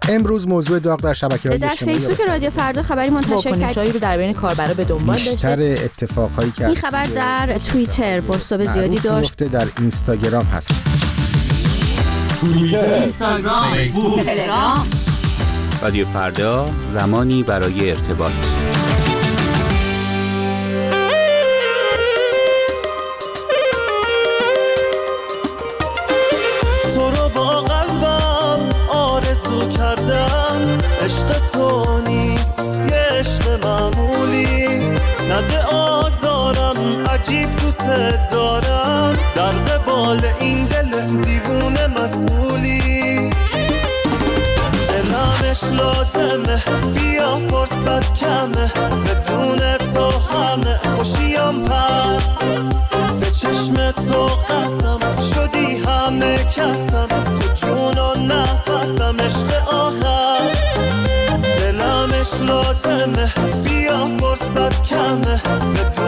امروز موضوع داغ در شبکه‌های اجتماعی در فیسبوک رادیو فردا خبری منتشر واکنش‌هایی رو در بین کاربرا به دنبال داشته. بیشتر اتفاقایی که این خبر در توییتر بازتاب زیادی داشت. در اینستاگرام هست. توییتر، اینستاگرام، فیسبوک، تلگرام. رادیو فردا، زمانی برای ارتباط. تو رو با قلبم آرزو کردم، عشق تو نیست یه عشق معمولی، نده آزارم عجیب دوست دارم، در قبال این دل دیوونه مسئولی، دلمش لازمه بیا فرصت کمه، بدون تو همه خوشیم پر، به چشم تو قسم شدی همه کسم، تو جون و نفسم عشق آخر، دلمش لازمه بیا فرصت کمه،